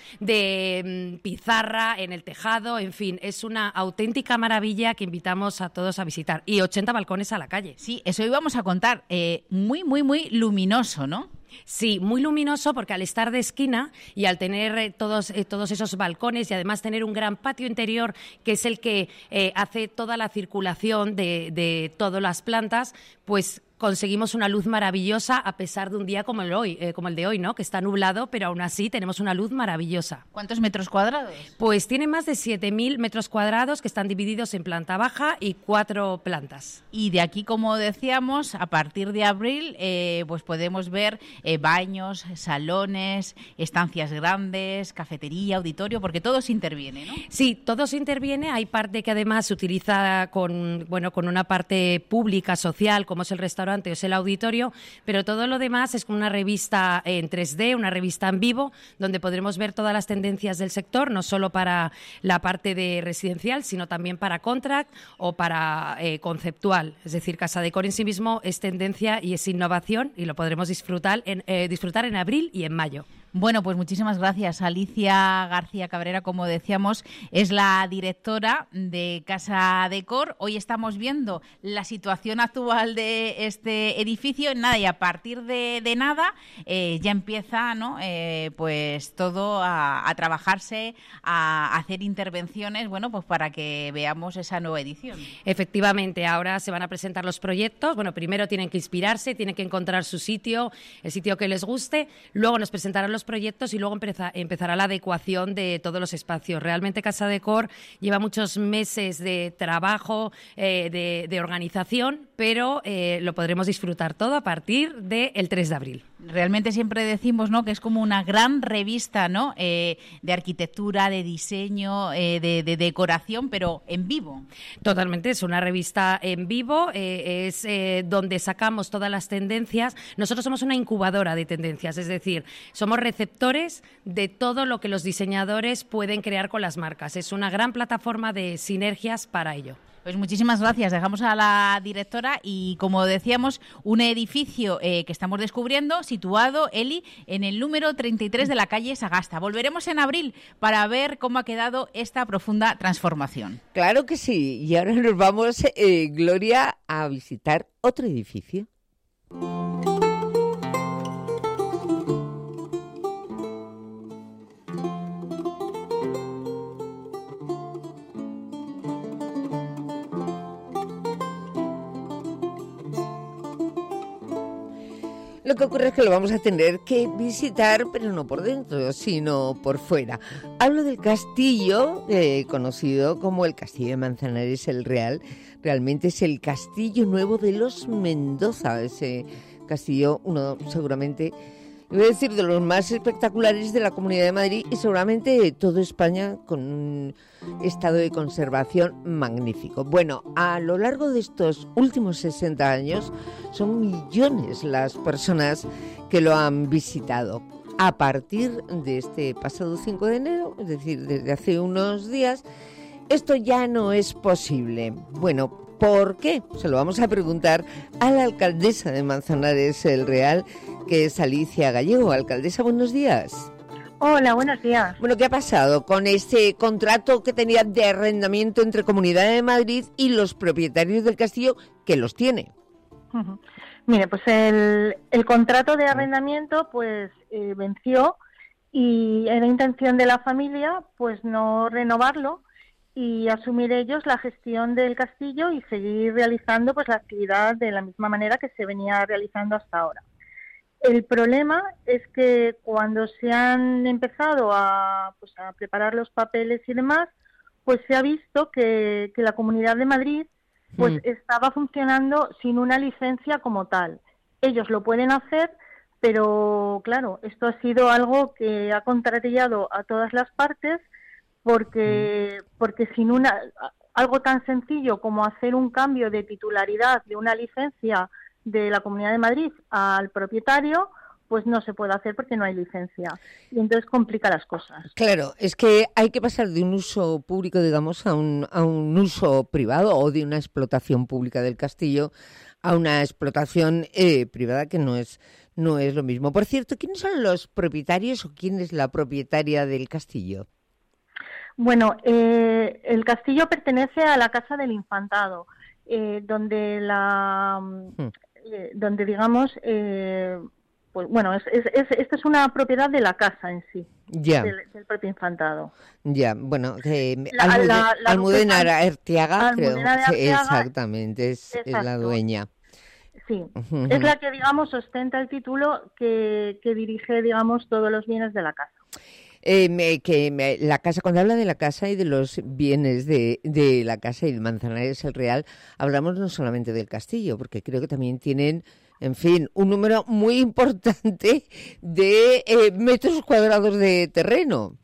de mm, pizarra en el tejado, en fin, es una auténtica maravilla que invitamos a todos a visitar. Y ochenta balcones a la calle. Sí, eso íbamos a contar. Eh, muy, muy, muy luminoso, ¿no? Sí, muy luminoso porque al estar de esquina y al tener eh, todos, eh, todos esos balcones y además tener un gran patio interior que es el que eh, hace toda la circulación de, de todas las plantas, pues conseguimos una luz maravillosa a pesar de un día como el, hoy, eh, como el de hoy, ¿no?, que está nublado, pero aún así tenemos una luz maravillosa. ¿Cuántos metros cuadrados? Pues tiene más de siete mil metros cuadrados que están divididos en planta baja y cuatro plantas. Y de aquí, como decíamos, a partir de abril, eh, pues podemos ver eh, baños, salones, estancias grandes, cafetería, auditorio, porque todo se interviene, ¿no? Sí, todo se interviene. Hay parte que además se utiliza con, bueno, con una parte pública, social, como es el restaurante o es el auditorio, pero todo lo demás es como una revista en tres D, una revista en vivo, donde podremos ver todas las tendencias del sector, no solo para la parte de residencial, sino también para contract o para eh, conceptual. Es decir, Casa Decor en sí mismo es tendencia y es innovación y lo podremos disfrutar en, eh, disfrutar en abril y en mayo. Bueno, pues muchísimas gracias. Alicia García Cabrera, como decíamos, es la directora de Casa Decor. Hoy estamos viendo la situación actual de este edificio. Nada, y a partir de, de nada eh, ya empieza, ¿no? Eh, pues todo a, a trabajarse, a hacer intervenciones, bueno, pues para que veamos esa nueva edición. Efectivamente, ahora se van a presentar los proyectos. Bueno, primero tienen que inspirarse, tienen que encontrar su sitio, el sitio que les guste. Luego nos presentarán los proyectos y luego empeza, empezará la adecuación de todos los espacios. Realmente Casa Decor lleva muchos meses de trabajo, eh, de, de organización, pero eh, lo podremos disfrutar todo a partir del tres de abril. Realmente siempre decimos, ¿no?, que es como una gran revista, ¿no?, eh, de arquitectura, de diseño, eh, de, de decoración, pero en vivo. Totalmente, es una revista en vivo, eh, es eh, donde sacamos todas las tendencias. Nosotros somos una incubadora de tendencias, es decir, somos receptores de todo lo que los diseñadores pueden crear con las marcas. Es una gran plataforma de sinergias para ello. Pues muchísimas gracias. Dejamos a la directora y, como decíamos, un edificio eh, que estamos descubriendo, situado, Eli, en el número treinta y tres de la calle Sagasta. Volveremos en abril para ver cómo ha quedado esta profunda transformación. Claro que sí. Y ahora nos vamos, eh, Gloria, a visitar otro edificio. Lo que ocurre es que lo vamos a tener que visitar, pero no por dentro, sino por fuera. Hablo del castillo, eh, conocido como el Castillo de Manzanares el Real. Realmente es el castillo nuevo de los Mendoza. Ese castillo, uno seguramente, iba a decir, de los más espectaculares de la Comunidad de Madrid y seguramente de toda España, con un estado de conservación magnífico. Bueno, a lo largo de estos últimos sesenta años son millones las personas que lo han visitado. A partir de este pasado cinco de enero, es decir, desde hace unos días, esto ya no es posible. Bueno, ¿por qué? Se lo vamos a preguntar a la alcaldesa de Manzanares el Real, que es Alicia Gallego. Alcaldesa, buenos días. Hola, buenos días. Bueno, ¿qué ha pasado con ese contrato que tenía de arrendamiento entre Comunidad de Madrid y los propietarios del castillo, que los tiene? Uh-huh. Mire, pues el, el contrato de arrendamiento pues eh, venció y era intención de la familia pues no renovarlo y asumir ellos la gestión del castillo y seguir realizando pues la actividad de la misma manera que se venía realizando hasta ahora. El problema es que cuando se han empezado a, pues, a preparar los papeles y demás, pues se ha visto que, que la Comunidad de Madrid pues mm. estaba funcionando sin una licencia como tal. Ellos lo pueden hacer, pero claro, esto ha sido algo que ha contrariado a todas las partes porque, mm. porque sin una algo tan sencillo como hacer un cambio de titularidad de una licencia de la Comunidad de Madrid al propietario, pues no se puede hacer porque no hay licencia. Y entonces complica las cosas. Claro, es que hay que pasar de un uso público, digamos, a un, a un uso privado o de una explotación pública del castillo a una explotación eh, privada, que no es, no es lo mismo. Por cierto, ¿quiénes son los propietarios o quién es la propietaria del castillo? Bueno, eh, el castillo pertenece a la Casa del Infantado, eh, donde la... Hmm. Eh, donde digamos, eh, pues bueno, es, es, es, esto es una propiedad de la casa en sí, ya. del, del propio infantado. Ya, bueno, eh, Almudena, Almudena Arteaga, Almudena creo, Arteaga, exactamente, es, es la dueña. Sí, uh-huh. Es la que, digamos, ostenta el título que, que dirige, digamos, todos los bienes de la casa. Eh, me, que me, la casa, cuando habla de la casa y de los bienes de, de la casa y el Manzanares el Real, hablamos no solamente del castillo, porque creo que también tienen en fin, un número muy importante de eh, metros cuadrados de terreno.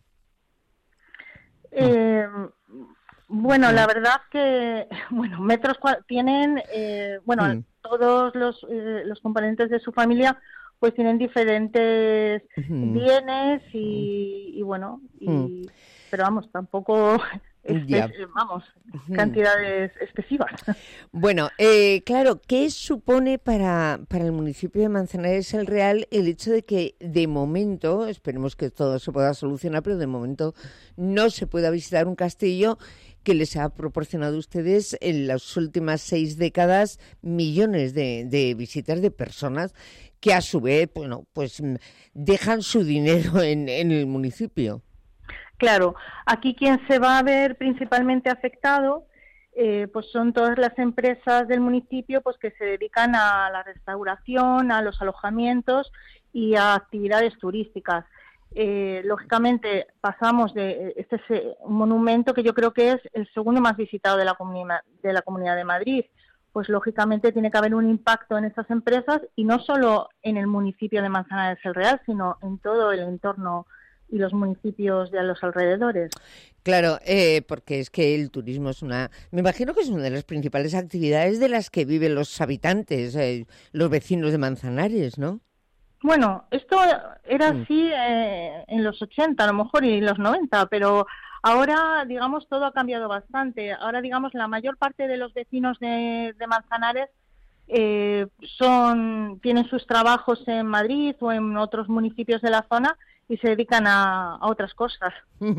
Eh, bueno, la verdad que, bueno, metros cua- tienen, eh, bueno, Mm. todos los, eh, los componentes de su familia pues tienen diferentes Ujú. bienes y, y bueno, y, Mm. pero vamos, tampoco, espe- Ya. vamos, Ujú. cantidades excesivas. Bueno, eh, claro, ¿qué supone para, para el municipio de Manzanares el Real el hecho de que de momento, esperemos que todo se pueda solucionar, pero de momento no se pueda visitar un castillo que les ha proporcionado a ustedes en las últimas seis décadas millones de, de visitas de personas que a su vez, bueno, pues mm, dejan su dinero en, en el municipio? Claro, aquí quien se va a ver principalmente afectado eh, pues son todas las empresas del municipio pues que se dedican a la restauración, a los alojamientos y a actividades turísticas. Eh, lógicamente pasamos de este es eh, un monumento que yo creo que es el segundo más visitado de la comunidad de la Comunidad de Madrid. Pues lógicamente tiene que haber un impacto en estas empresas y no solo en el municipio de Manzanares el Real, sino en todo el entorno y los municipios de los alrededores. Claro, eh, porque es que el turismo es una... Me imagino que es una de las principales actividades de las que viven los habitantes, eh, los vecinos de Manzanares, ¿no? Bueno, esto era Mm. así eh, en los ochenta a lo mejor y en los noventa, pero ahora, digamos, todo ha cambiado bastante. Ahora, digamos, la mayor parte de los vecinos de, de Manzanares eh, son tienen sus trabajos en Madrid o en otros municipios de la zona y se dedican a, a otras cosas.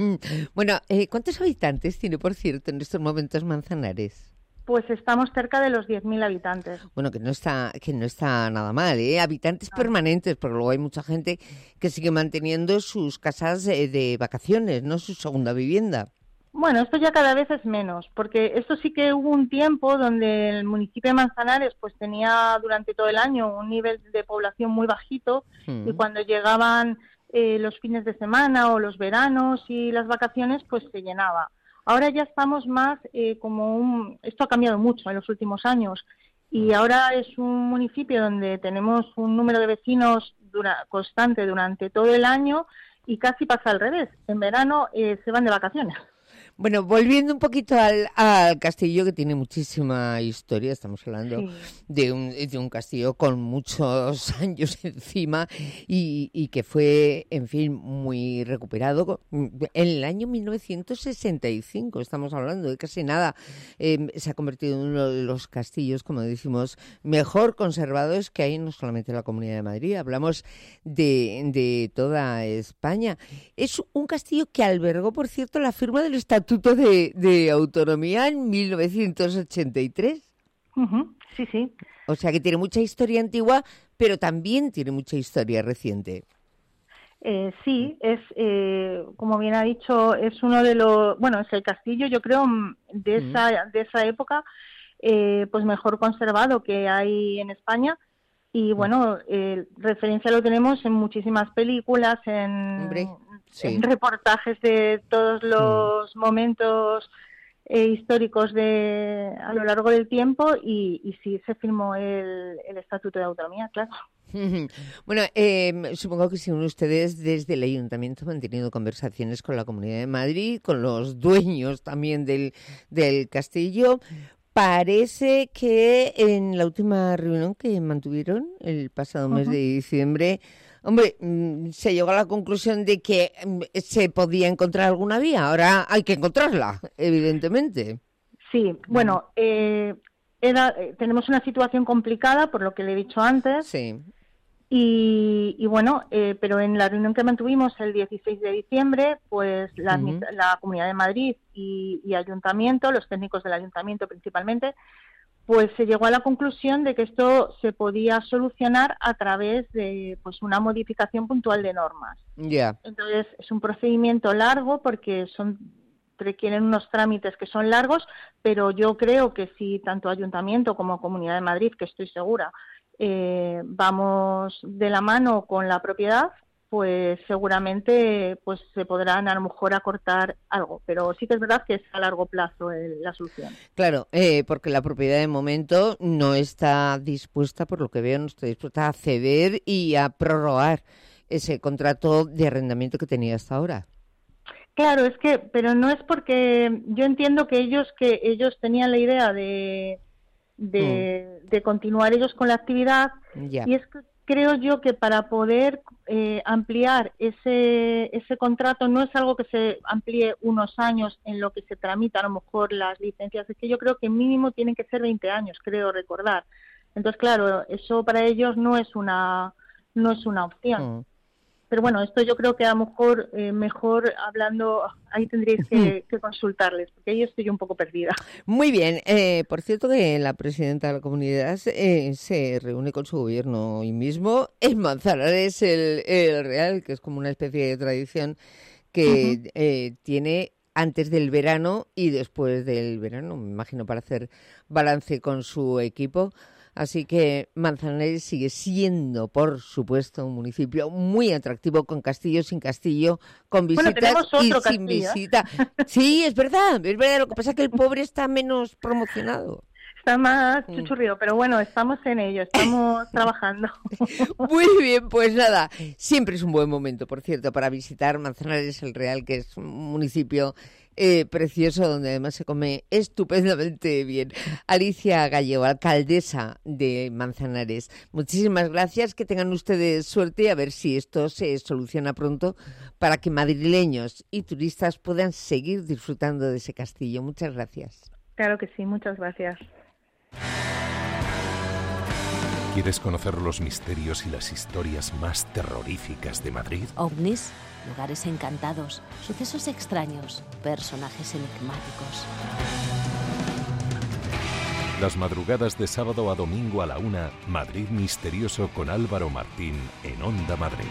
Bueno, eh, ¿cuántos habitantes tiene, por cierto, en estos momentos Manzanares? Pues estamos cerca de los diez mil habitantes. Bueno, que no está que no está nada mal, ¿eh? Habitantes permanentes, pero luego hay mucha gente que sigue manteniendo sus casas eh, de vacaciones, ¿no? Su segunda vivienda. Bueno, esto ya cada vez es menos, porque esto sí que hubo un tiempo donde el municipio de Manzanares pues tenía durante todo el año un nivel de población muy bajito Mm. y cuando llegaban eh, los fines de semana o los veranos y las vacaciones pues se llenaba. Ahora ya estamos más eh, como un... Esto ha cambiado mucho en los últimos años y ahora es un municipio donde tenemos un número de vecinos dura- constante durante todo el año y casi pasa al revés. En verano eh, se van de vacaciones. Bueno, volviendo un poquito al, al castillo, que tiene muchísima historia, estamos hablando Sí. de, un, de un castillo con muchos años encima y, y que fue, en fin, muy recuperado. En el año mil novecientos sesenta y cinco, estamos hablando de casi nada, eh, se ha convertido en uno de los castillos, como decimos, mejor conservados que hay no solamente en la Comunidad de Madrid, hablamos de, de toda España. Es un castillo que albergó, por cierto, la firma del Estatuto de, de Autonomía en mil novecientos ochenta y tres. Ujú, sí, sí. O sea que tiene mucha historia antigua, pero también tiene mucha historia reciente. Eh, sí, es, eh, como bien ha dicho, es uno de los, bueno, es el castillo, yo creo, mm, de Mm. esa, de esa época, eh, pues mejor conservado que hay en España. Y bueno, eh, referencia lo tenemos en muchísimas películas, en, Hombre, sí. en reportajes de todos los momentos eh, históricos de a lo largo del tiempo y, y sí se firmó el, el Estatuto de Autonomía, claro. Bueno, eh, supongo que según ustedes desde el Ayuntamiento han mantenido conversaciones con la Comunidad de Madrid, con los dueños también del, del castillo. Parece que en la última reunión que mantuvieron el pasado mes Ujú. de diciembre, hombre, mm, se llegó a la conclusión de que mm, se podía encontrar alguna vía. Ahora hay que encontrarla, evidentemente. Sí, bueno, eh, era, eh, tenemos una situación complicada, por lo que le he dicho antes. Sí. Y, y bueno, eh, pero en la reunión que mantuvimos el dieciséis de diciembre, pues la, Ujú. admi- la Comunidad de Madrid y, y Ayuntamiento, los técnicos del Ayuntamiento principalmente, pues se llegó a la conclusión de que esto se podía solucionar a través de pues una modificación puntual de normas. Ya. Entonces es un procedimiento largo porque son requieren unos trámites que son largos, pero yo creo que si tanto Ayuntamiento como Comunidad de Madrid, que estoy segura, eh, vamos de la mano con la propiedad, pues seguramente pues se podrán a lo mejor acortar algo, pero sí que es verdad que es a largo plazo el, la solución. Claro, eh, porque la propiedad de momento no está dispuesta, por lo que veo, no está dispuesta a ceder y a prorrogar ese contrato de arrendamiento que tenía hasta ahora. Claro, es que, pero no es porque yo entiendo que ellos que ellos tenían la idea de de, mm. de continuar ellos con la actividad ya. Y es que creo yo que para poder eh, ampliar ese ese contrato no es algo que se amplíe unos años en lo que se tramitan a lo mejor las licencias, es que yo creo que mínimo tienen que ser veinte años, creo recordar. Entonces, claro, eso para ellos no es una no es una opción. Mm. Pero bueno, esto yo creo que a lo mejor eh, mejor hablando, ahí tendréis que, que consultarles, porque ahí estoy un poco perdida. Muy bien. Eh, por cierto que la presidenta de la comunidad eh, se reúne con su gobierno hoy mismo en Manzanares, el, el Real, que es como una especie de tradición que uh-huh. eh, tiene antes del verano y después del verano, me imagino, para hacer balance con su equipo. Así que Manzanares sigue siendo, por supuesto, un municipio muy atractivo, con castillo, sin castillo, con visitas bueno, y otro sin castillo, visita. Sí, es verdad, es verdad. Lo que pasa es que el pobre está menos promocionado. Está más chuchurrido, pero bueno, estamos en ello, estamos trabajando. Muy bien, pues nada, siempre es un buen momento, por cierto, para visitar Manzanares el Real, que es un municipio eh, precioso, donde además se come estupendamente bien. Alicia Gallego, alcaldesa de Manzanares, muchísimas gracias, que tengan ustedes suerte y a ver si esto se soluciona pronto para que madrileños y turistas puedan seguir disfrutando de ese castillo. Muchas gracias. Claro que sí, muchas gracias. ¿Quieres conocer los misterios y las historias más terroríficas de Madrid? OVNIs, lugares encantados, sucesos extraños, personajes enigmáticos. Las madrugadas de sábado a domingo a la una, Madrid Misterioso con Álvaro Martín en Onda Madrid.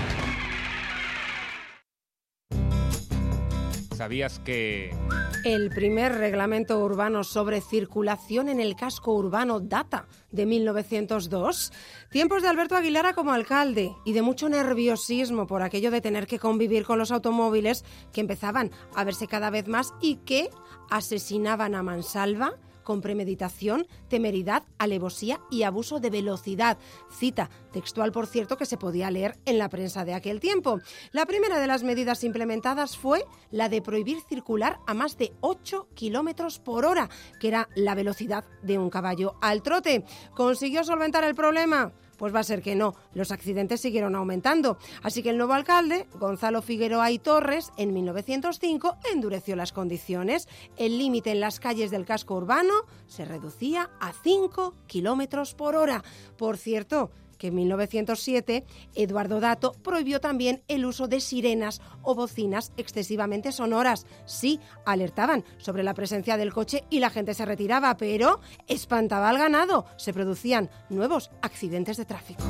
¿Sabías que...? El primer reglamento urbano sobre circulación en el casco urbano data de mil novecientos dos. Tiempos de Alberto Aguilara como alcalde y de mucho nerviosismo por aquello de tener que convivir con los automóviles que empezaban a verse cada vez más y que asesinaban a mansalva con premeditación, temeridad, alevosía y abuso de velocidad. Cita textual, por cierto, que se podía leer en la prensa de aquel tiempo. La primera de las medidas implementadas fue la de prohibir circular a más de ocho kilómetros por hora, que era la velocidad de un caballo al trote. ¿Consiguió solventar el problema? Pues va a ser que no, los accidentes siguieron aumentando. Así que el nuevo alcalde, Gonzalo Figueroa y Torres, en mil novecientos cinco endureció las condiciones. El límite en las calles del casco urbano se reducía a cinco kilómetros por hora. Por cierto, que en mil novecientos siete Eduardo Dato prohibió también el uso de sirenas o bocinas excesivamente sonoras. Sí, alertaban sobre la presencia del coche y la gente se retiraba, pero espantaba al ganado. Se producían nuevos accidentes de tráfico.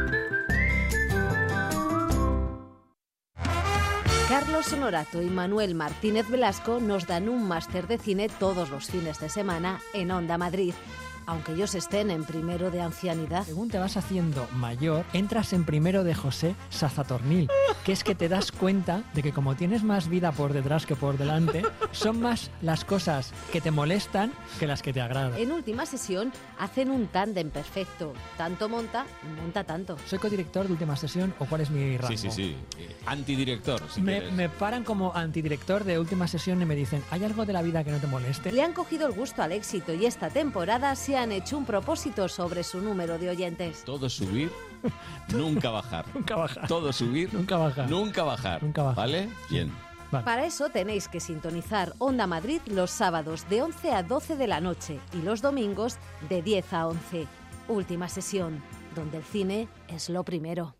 Carlos Honorato y Manuel Martínez Velasco nos dan un máster de cine todos los fines de semana en Onda Madrid. Aunque ellos estén en primero de ancianidad. Según te vas haciendo mayor, entras en primero de José Sazatornil, que es que te das cuenta de que como tienes más vida por detrás que por delante, son más las cosas que te molestan que las que te agradan. En última sesión hacen un tándem perfecto. Tanto monta, monta tanto. ¿Soy codirector de última sesión o cuál es mi rango? Sí, sí, sí. Eh, antidirector, si me, quieres. me paran como antidirector de última sesión y me dicen, ¿hay algo de la vida que no te moleste? Le han cogido el gusto al éxito y esta temporada se han hecho un propósito sobre su número de oyentes. Todo subir, nunca bajar. Nunca bajar. Todo subir, nunca bajar. Nunca bajar. Nunca bajar. ¿Vale? Bien. Vale. Para eso tenéis que sintonizar Onda Madrid los sábados de once a doce de la noche y los domingos de diez a once. Última sesión, donde el cine es lo primero.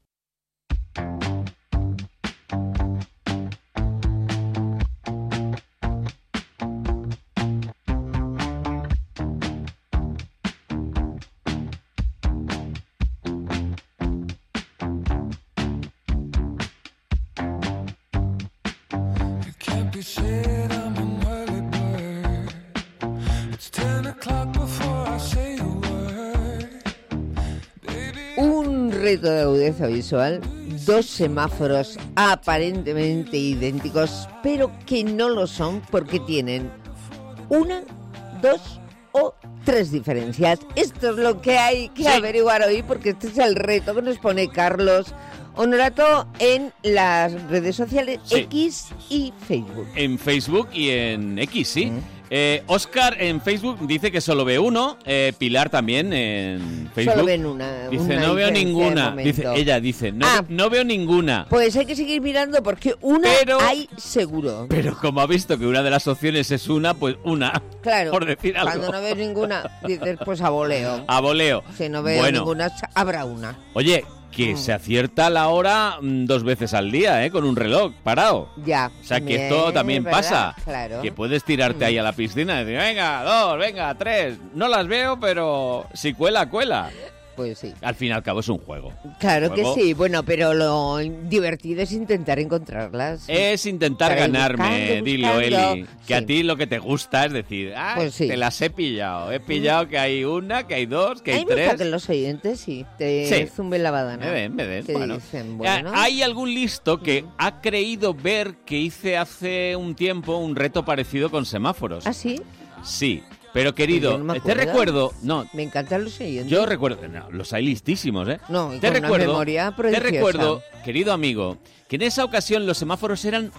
reto de agudeza visual, dos semáforos aparentemente idénticos, pero que no lo son porque tienen una, dos o tres diferencias. Esto es lo que hay que sí. averiguar hoy, porque este es el reto que nos pone Carlos Honorato en las redes sociales sí. X y Facebook. En Facebook y en X, sí. Mm. Eh, Oscar en Facebook dice que solo ve uno. Eh, Pilar también en Facebook. Solo ven una. Dice, una no veo ninguna. Dice, ella dice, no, ah, no veo ninguna. Pues hay que seguir mirando porque una pero, hay seguro. Pero como ha visto que una de las opciones es una, pues una. Claro. Por decir algo. Cuando no veo ninguna, dices, pues a voleo. A voleo. Si no veo bueno. ninguna, habrá una. Oye, que mm. se acierta la hora mm, dos veces al día, ¿eh? Con un reloj parado. Ya. O sea, que esto también ¿verdad? pasa. Claro. Que puedes tirarte mm. ahí a la piscina y decir, venga, dos, venga, tres. No las veo, pero si cuela, cuela. Pues sí. Al fin y al cabo es un juego. Claro un juego. que sí, bueno, pero lo divertido es intentar encontrarlas. Es intentar Para ganarme, buscando, dilo, Eli. Que sí. a ti lo que te gusta es decir, ah, pues sí. te las he pillado. He pillado que hay una, que hay dos, que hay Ay, tres. Me gusta que los oyentes sí te sí. zumben la badana. Me ven, me ven. Te bueno. dicen, bueno. Hay algún listo que ha creído ver que hice hace un tiempo un reto parecido con semáforos. ¿Ah, sí? Sí. Pero querido, no te recuerdo, no, me encantan los siguientes. Yo recuerdo, no, los hay listísimos, ¿eh? No, y te con recuerdo, una memoria te prodigiosa. recuerdo, querido amigo, que en esa ocasión los semáforos eran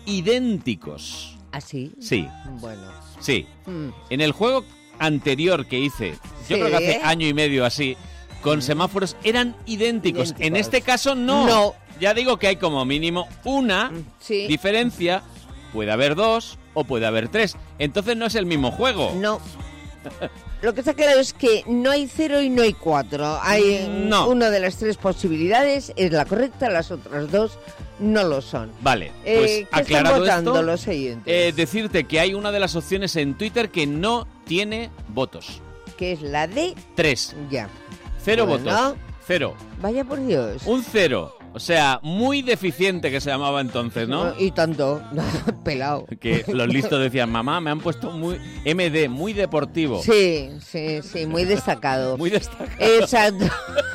idénticos. ¿Ah, sí? Sí. Bueno. Sí. Mm. En el juego anterior que hice, yo ¿Sí? creo que hace año y medio así, con semáforos eran idénticos. idénticos. En este caso no. No. Ya digo que hay como mínimo una sí. diferencia. Puede haber dos o puede haber tres. Entonces no es el mismo juego. No. Lo que está claro es que no hay cero y no hay cuatro. Hay no. una de las tres posibilidades es la correcta, las otras dos no lo son. Vale, pues eh, ¿qué aclarado están votando esto, los oyentes? Eh, decirte que hay una de las opciones en Twitter que no tiene votos. Que es la de... Tres. Ya. Cero bueno. votos. Cero. Vaya por Dios. Un cero. O sea, muy deficiente que se llamaba entonces, ¿no? Y tanto, pelado. Que los listos decían, mamá, me han puesto muy M D, muy deportivo. Sí, sí, sí, muy destacado. Muy destacado. Exacto.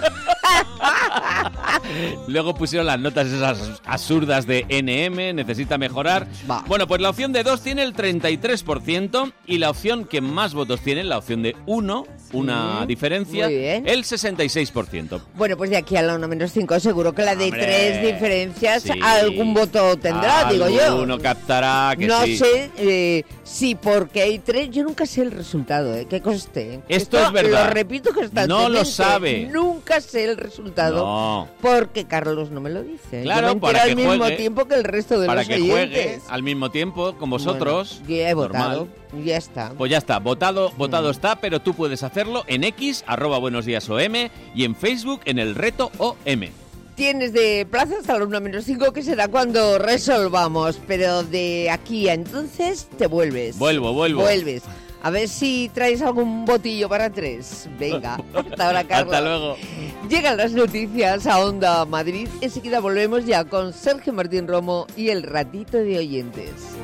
Luego pusieron las notas esas absurdas de N M, necesita mejorar. Va. Bueno, pues la opción de dos tiene el treinta y tres por ciento y la opción que más votos tiene, la opción de uno, una mm, diferencia, muy bien. el sesenta y seis por ciento. Bueno, pues de aquí a la uno menos cinco seguro que la de Hombre, tres diferencias sí. algún voto tendrá, digo yo. Uno captará que no sí. sé eh, si porque hay tres, yo nunca sé el resultado, ¿eh? Que conste. Esto, Esto es verdad. Lo repito que está no lo sabe. Nunca sé el resultado no. porque Carlos no me lo dice. Claro, yo me para que al mismo juegue, tiempo que el resto de para los que oyentes. juegue al mismo tiempo con vosotros. Bueno, ya he votado. Normal. Ya está. Pues ya está, votado, votado está, pero tú puedes hacerlo en X, arroba buenos días O M, y en Facebook en el reto O M. Tienes de plaza hasta la una menos cinco, que será cuando resolvamos, pero de aquí a entonces te vuelves. Vuelvo, vuelvo. Vuelves. A ver si traes algún botillo para tres. Venga, hasta ahora, Carlos. Hasta luego. Llegan las noticias a Onda Madrid. Enseguida volvemos ya con Sergio Martín Romo y el ratito de oyentes.